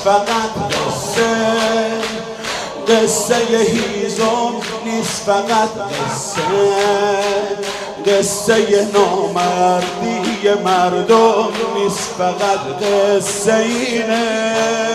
فقط قصه هیزم نیست، فقط قصه نامردی مردم نیست، فقط قصه اینه.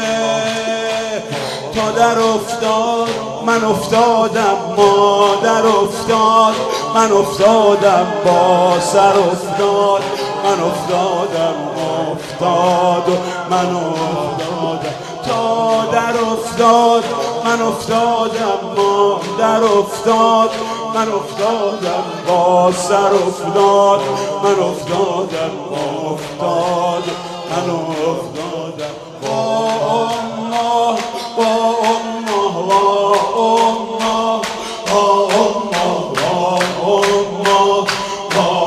تا در افتاد من افتادم، مادر افتاد من افتادم، با سر افتاد من افتادم، افتاد و من افتادم. تا در افتاد من افتادم، مادر افتاد من افتادم، با سر افتاد من افتادم، افتاد من افتادم. با الله با الله با الله با الله با الله با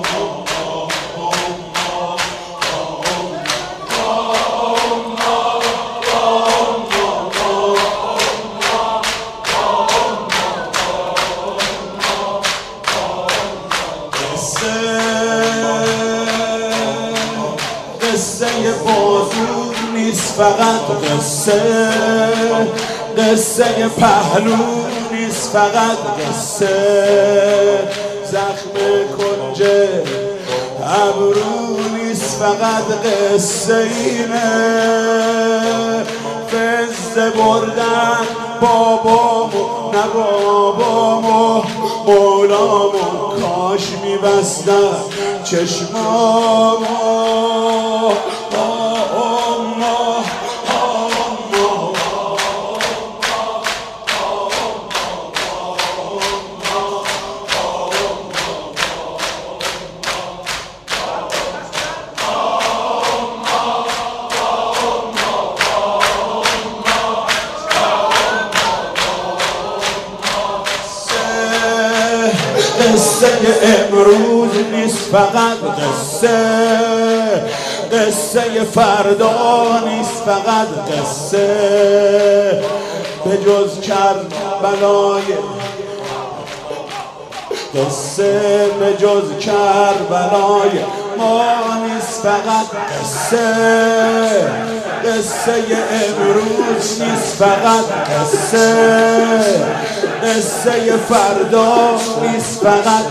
قصه بازور نیست، فقط قصه پهلو نیست، فقط زخم کنج ابرو نیست، فقط قصه اینه. فزه بردن بابامو نه بابامو مولامو، کاش میبستن چشمامو. قصه امروز نیست، فقط قصه فردا نیست، فقط به جز کربلای به جز کربلای ما نیست، فقط قصه امروز نیست، فقط قصه فردا نیست، فقط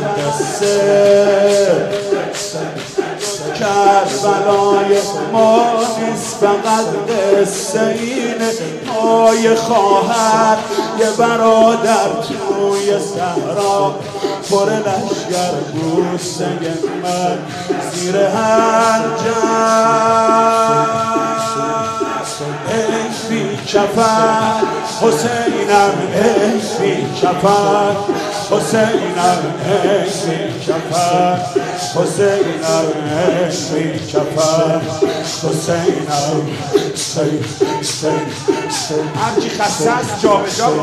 کربلای ما نیست، فقط قصه اینه. پای خواهر یه برادر توی صحرا، پر لشگر بوسه من زیر هر ای بی کفن حسینم، ای بی کفن حسینم، ای بی کفن حسینم، ای بی کفن حسینم. هرچی خسته است جا به جا